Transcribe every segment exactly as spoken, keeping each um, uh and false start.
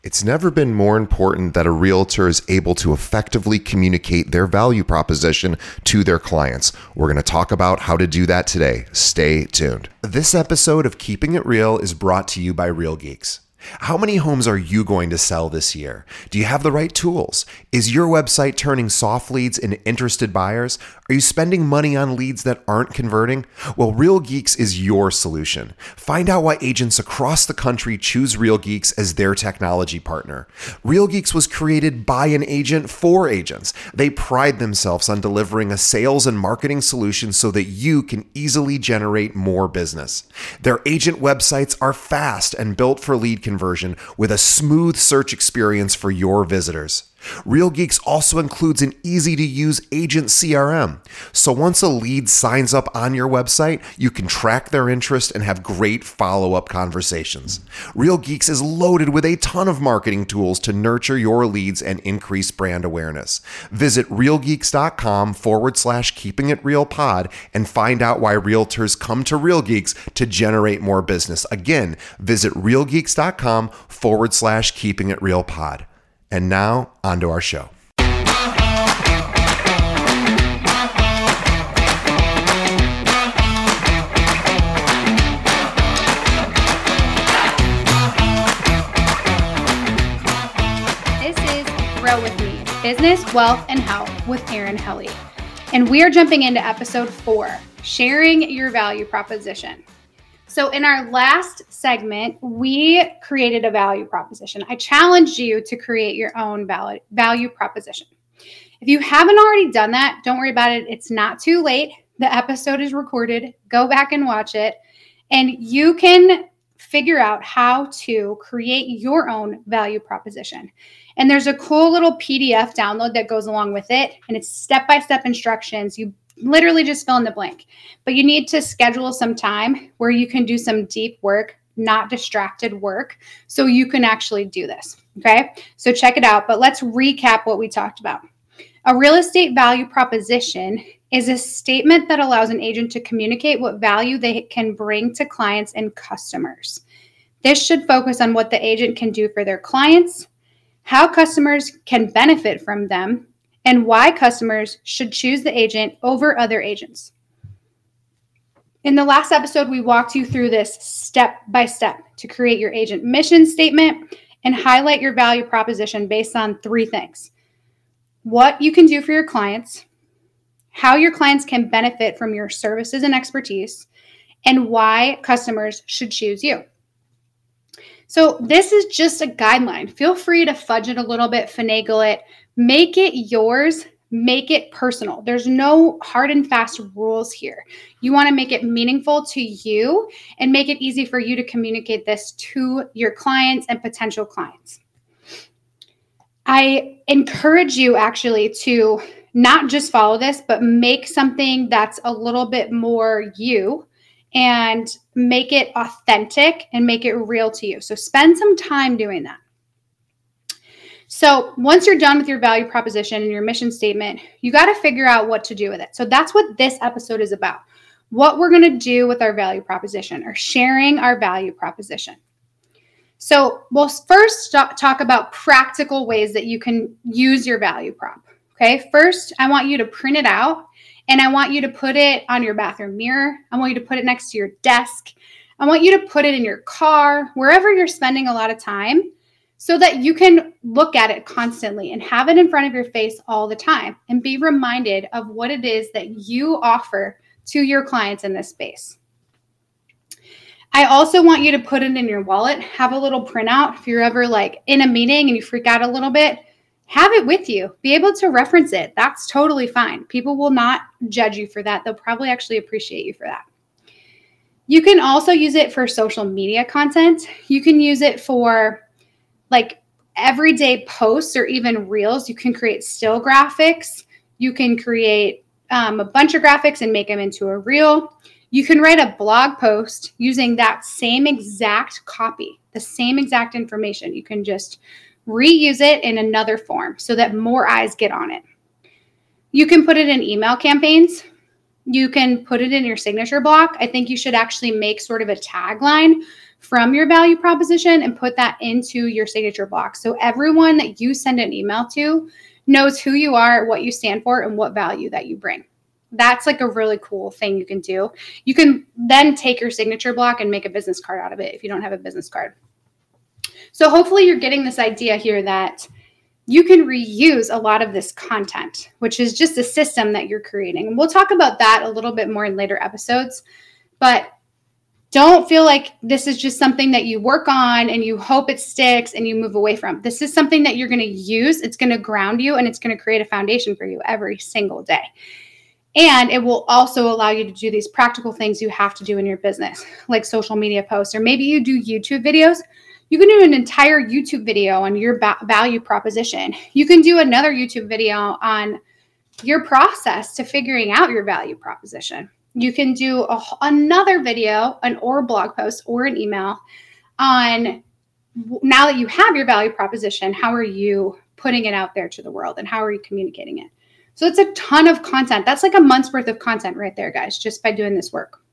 It's never been more important that a realtor is able to effectively communicate their value proposition to their clients. We're going to talk about how to do that today. Stay tuned. This episode of Keeping It Real is brought to you by Real Geeks. How many homes are you going to sell this year? Do you have the right tools? Is your website turning soft leads into interested buyers? Are you spending money on leads that aren't converting? Well, Real Geeks is your solution. Find out why agents across the country choose Real Geeks as their technology partner. Real Geeks was created by an agent for agents. They pride themselves on delivering a sales and marketing solution so that you can easily generate more business. Their agent websites are fast and built for lead conversion with a smooth search experience for your visitors. Real Geeks also includes an easy-to-use agent C R M. So once a lead signs up on your website, you can track their interest and have great follow-up conversations. Real Geeks is loaded with a ton of marketing tools to nurture your leads and increase brand awareness. Visit realgeeks.com forward slash keeping it real pod and find out why realtors come to Real Geeks to generate more business. Again, visit realgeeks.com forward slash keeping it real pod. And now, on to our show. This is Grow With Me, Business, Wealth, and Health with Erin Helly. And we are jumping into episode four, sharing your value proposition. So in our last segment, we created a value proposition. I challenged you to create your own value proposition. If you haven't already done that, don't worry about it. It's not too late. The episode is recorded. Go back and watch it. And you can figure out how to create your own value proposition. And there's a cool little P D F download that goes along with it. And it's step-by-step instructions. You literally just fill in the blank, but you need to schedule some time where you can do some deep work, not distracted work, so you can actually do this. Okay. So check it out, but let's recap what we talked about. A real estate value proposition is a statement that allows an agent to communicate what value they can bring to clients and customers. This should focus on what the agent can do for their clients, how customers can benefit from them, and why customers should choose the agent over other agents. In the last episode, we walked you through this step by step to create your agent mission statement and highlight your value proposition based on three things: what you can do for your clients, how your clients can benefit from your services and expertise, and why customers should choose you. So this is just a guideline. Feel free to fudge it a little bit, finagle it, make it yours, make it personal. There's no hard and fast rules here. You want to make it meaningful to you and make it easy for you to communicate this to your clients and potential clients. I encourage you actually to not just follow this, but make something that's a little bit more you and make it authentic and make it real to you. So spend some time doing that. So once you're done with your value proposition and your mission statement, you got to figure out what to do with it. So that's what this episode is about. What we're going to do with our value proposition, or sharing our value proposition. So we'll first talk about practical ways that you can use your value prop. Okay. First, I want you to print it out. And I want you to put it on your bathroom mirror. I want you to put it next to your desk. I want you to put it in your car, wherever you're spending a lot of time, so that you can look at it constantly and have it in front of your face all the time and be reminded of what it is that you offer to your clients in this space. I also want you to put it in your wallet, have a little printout. If you're ever like in a meeting and you freak out a little bit, have it with you. Be able to reference it. That's totally fine. People will not judge you for that. They'll probably actually appreciate you for that. You can also use it for social media content. You can use it for like everyday posts or even reels. You can create still graphics. You can create um, a bunch of graphics and make them into a reel. You can write a blog post using that same exact copy, the same exact information. You can just reuse it in another form so that more eyes get on it. You can put it in email campaigns. You can put it in your signature block. I think you should actually make sort of a tagline from your value proposition and put that into your signature block. So everyone that you send an email to knows who you are, what you stand for, and what value that you bring. That's like a really cool thing you can do. You can then take your signature block and make a business card out of it if you don't have a business card. So hopefully you're getting this idea here that you can reuse a lot of this content, which is just a system that you're creating. And we'll talk about that a little bit more in later episodes, but don't feel like this is just something that you work on and you hope it sticks and you move away from. This is something that you're going to use. It's going to ground you and it's going to create a foundation for you every single day. And it will also allow you to do these practical things you have to do in your business, like social media posts, or maybe you do YouTube videos. You can do an entire YouTube video on your ba- value proposition. You can do another YouTube video on your process to figuring out your value proposition. You can do a, another video, an or blog post or an email on, now that you have your value proposition, how are you putting it out there to the world and how are you communicating it? So it's a ton of content. That's like a month's worth of content right there, guys, just by doing this work.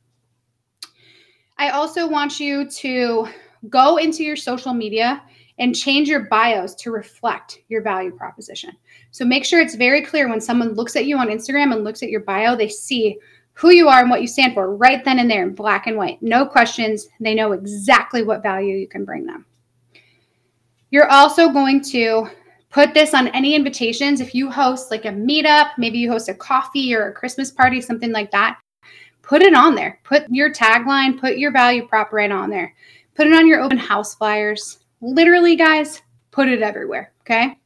I also want you to go into your social media and change your bios to reflect your value proposition. So make sure it's very clear when someone looks at you on Instagram and looks at your bio, they see who you are and what you stand for right then and there in black and white. No questions. They know exactly what value you can bring them. You're also going to put this on any invitations. If you host like a meetup, maybe you host a coffee or a Christmas party, something like that, put it on there. Put your tagline, put your value prop right on there. Put it on your open house flyers. Literally, guys, put it everywhere, okay?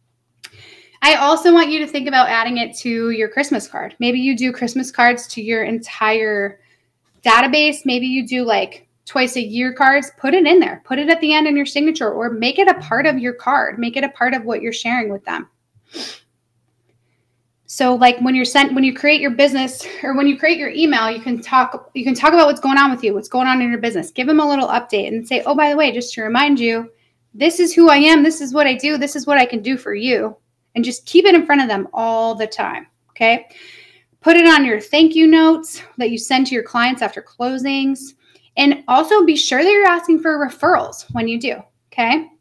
I also want you to think about adding it to your Christmas card. Maybe you do Christmas cards to your entire database. Maybe you do like twice a year cards. Put it in there. Put it at the end in your signature or make it a part of your card. Make it a part of what you're sharing with them. So like when you're sent, when you create your business or when you create your email, you can talk, you can talk about what's going on with you, what's going on in your business. Give them a little update and say, oh, by the way, just to remind you, this is who I am. This is what I do. This is what I can do for you. And just keep it in front of them all the time. Okay. Put it on your thank you notes that you send to your clients after closings. And also be sure that you're asking for referrals when you do. Okay.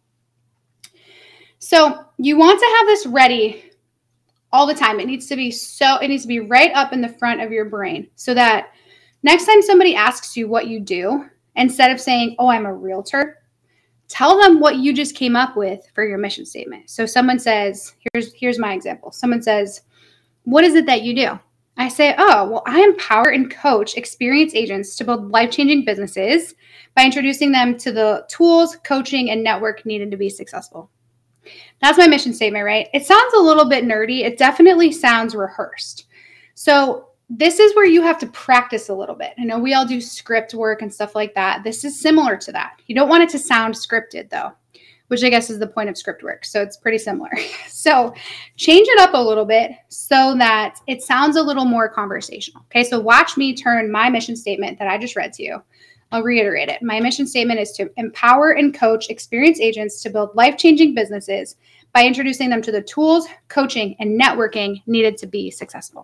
So you want to have this ready all the time. It needs to be so, it needs to be right up in the front of your brain so that next time somebody asks you what you do, instead of saying, oh, I'm a realtor, tell them what you just came up with for your mission statement. So someone says, here's, here's my example. Someone says, what is it that you do? I say, oh, well, I empower and coach experienced agents to build life-changing businesses by introducing them to the tools, coaching, and network needed to be successful. That's my mission statement, right? It sounds a little bit nerdy. It definitely sounds rehearsed. So this is where you have to practice a little bit. I know we all do script work and stuff like that. This is similar to that. You don't want it to sound scripted though, which I guess is the point of script work. So it's pretty similar. So change it up a little bit so that it sounds a little more conversational. Okay, so watch me turn my mission statement that I just read to you. I'll reiterate it. My mission statement is to empower and coach experienced agents to build life-changing businesses by introducing them to the tools, coaching, and networking needed to be successful.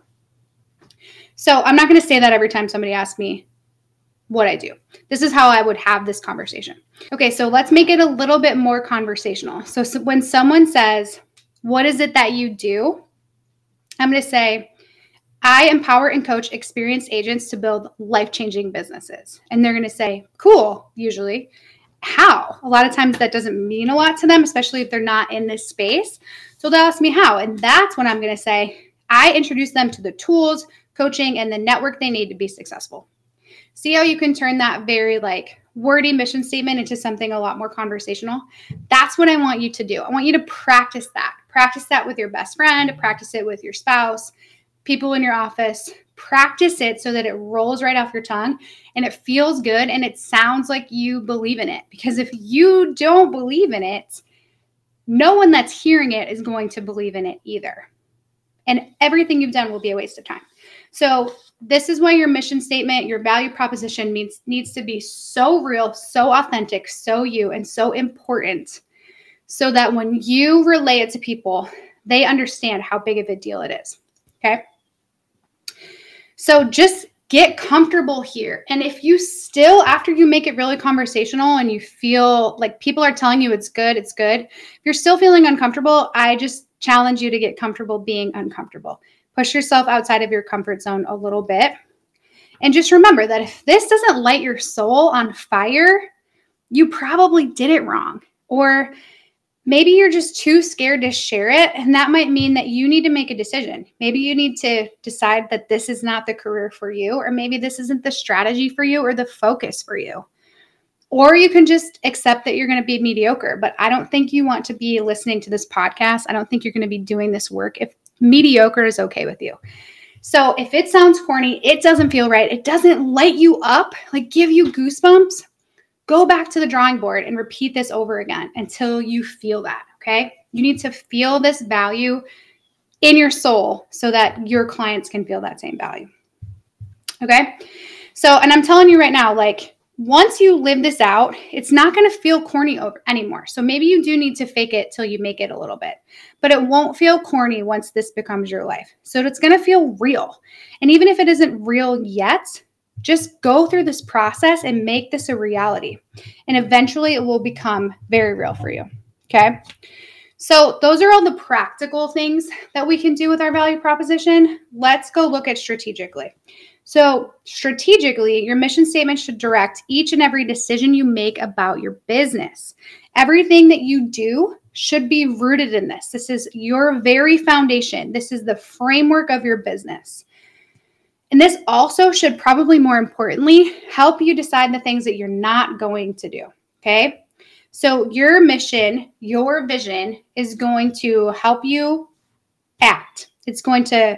So I'm not going to say that every time somebody asks me what I do. This is how I would have this conversation. Okay, so let's make it a little bit more conversational. So, so when someone says, what is it that you do? I'm going to say, I empower and coach experienced agents to build life-changing businesses. And they're going to say, cool, usually. How? A lot of times that doesn't mean a lot to them, especially if they're not in this space. So they'll ask me how. And that's when I'm going to say, I introduce them to the tools, coaching, and the network they need to be successful. See how you can turn that very like wordy mission statement into something a lot more conversational? That's what I want you to do. I want you to practice that. Practice that with your best friend, practice it with your spouse, people in your office. Practice it so that it rolls right off your tongue and it feels good and it sounds like you believe in it. Because if you don't believe in it, no one that's hearing it is going to believe in it either. And everything you've done will be a waste of time. So this is why your mission statement, your value proposition needs, needs to be so real, so authentic, so you, and so important so that when you relay it to people, they understand how big of a deal it is. Okay. So just get comfortable here. And if you still, after you make it really conversational and you feel like people are telling you it's good, it's good. If you're still feeling uncomfortable, I just challenge you to get comfortable being uncomfortable. Push yourself outside of your comfort zone a little bit. And just remember that if this doesn't light your soul on fire, you probably did it wrong. Or maybe you're just too scared to share it. And that might mean that you need to make a decision. Maybe you need to decide that this is not the career for you, or maybe this isn't the strategy for you or the focus for you. Or you can just accept that you're going to be mediocre. But I don't think you want to be listening to this podcast. I don't think you're going to be doing this work if mediocre is okay with you. So if it sounds corny, it doesn't feel right, it doesn't light you up, like give you goosebumps, go back to the drawing board and repeat this over again until you feel that, okay? You need to feel this value in your soul so that your clients can feel that same value, okay? So, and I'm telling you right now, like, once you live this out, it's not going to feel corny over anymore. So maybe you do need to fake it till you make it a little bit, but it won't feel corny once this becomes your life. So it's going to feel real. And even if it isn't real yet, just go through this process and make this a reality. And eventually it will become very real for you. Okay. So those are all the practical things that we can do with our value proposition. Let's go look at strategically. So strategically, your mission statement should direct each and every decision you make about your business. Everything that you do should be rooted in this. This is your very foundation. This is the framework of your business. And this also should probably more importantly help you decide the things that you're not going to do, okay? So your mission, your vision is going to help you act. It's going to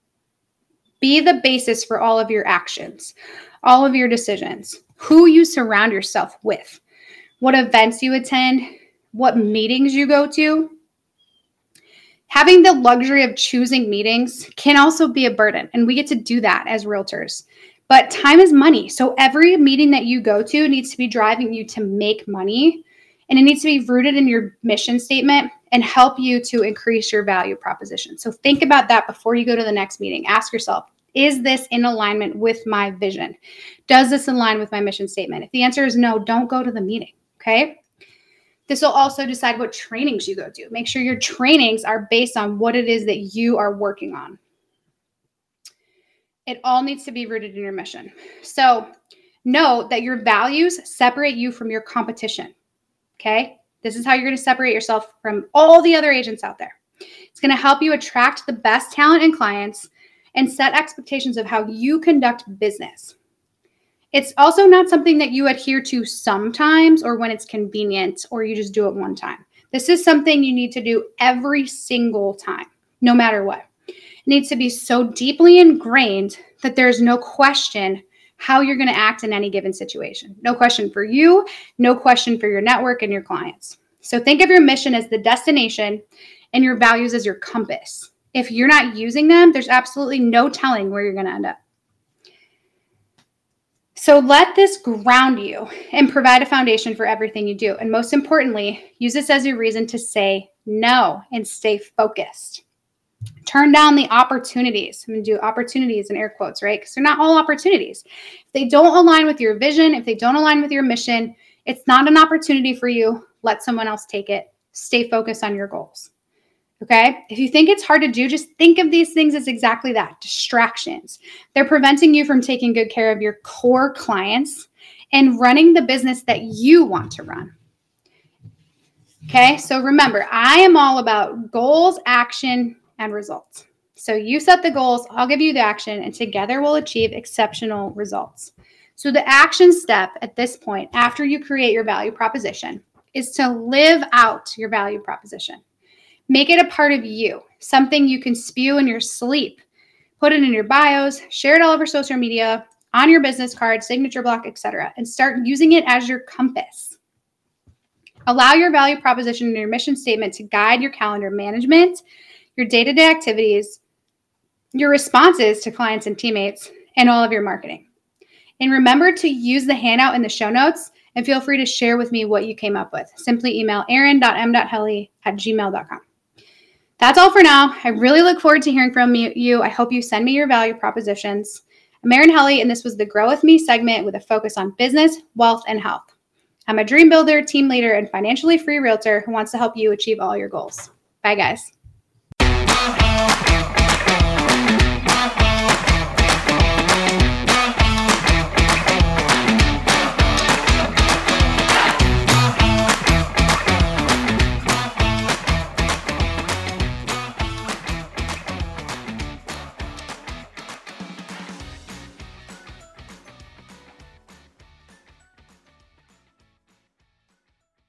be the basis for all of your actions, all of your decisions, who you surround yourself with, what events you attend, what meetings you go to. Having the luxury of choosing meetings can also be a burden, and we get to do that as realtors. But time is money. So every meeting that you go to needs to be driving you to make money, and it needs to be rooted in your mission statement and help you to increase your value proposition. So think about that before you go to the next meeting. Ask yourself, is this in alignment with my vision? Does this align with my mission statement? If the answer is no, don't go to the meeting, okay? This will also decide what trainings you go to. Make sure your trainings are based on what it is that you are working on. It all needs to be rooted in your mission. So know that your values separate you from your competition, okay? This is how you're going to separate yourself from all the other agents out there. It's going to help you attract the best talent and clients and set expectations of how you conduct business. It's also not something that you adhere to sometimes or when it's convenient or you just do it one time. This is something you need to do every single time, no matter what. It needs to be so deeply ingrained that there's no question how you're going to act in any given situation. No question for you, no question for your network and your clients. So think of your mission as the destination and your values as your compass. If you're not using them, there's absolutely no telling where you're going to end up. So let this ground you and provide a foundation for everything you do. And most importantly, use this as your reason to say no and stay focused. Turn down the opportunities. I'm going to do opportunities in air quotes, right? Because they're not all opportunities. If they don't align with your vision, if they don't align with your mission, it's not an opportunity for you. Let someone else take it. Stay focused on your goals. Okay? If you think it's hard to do, just think of these things as exactly that, distractions. They're preventing you from taking good care of your core clients and running the business that you want to run. Okay? So remember, I am all about goals, action, and results. So you set the goals, I'll give you the action, and together we'll achieve exceptional results. So the action step at this point, after you create your value proposition, is to live out your value proposition. Make it a part of you, something you can spew in your sleep. Put it in your bios, share it all over social media, on your business card, signature block, et cetera, and start using it as your compass. Allow your value proposition and your mission statement to guide your calendar management, your day-to-day activities, your responses to clients and teammates, and all of your marketing. And remember to use the handout in the show notes and feel free to share with me what you came up with. Simply email erin dot m dot helly at gmail dot com. That's all for now. I really look forward to hearing from you. I hope you send me your value propositions. I'm Erin Helly, and this was the Grow With Me segment with a focus on business, wealth, and health. I'm a dream builder, team leader, and financially free realtor who wants to help you achieve all your goals. Bye, guys.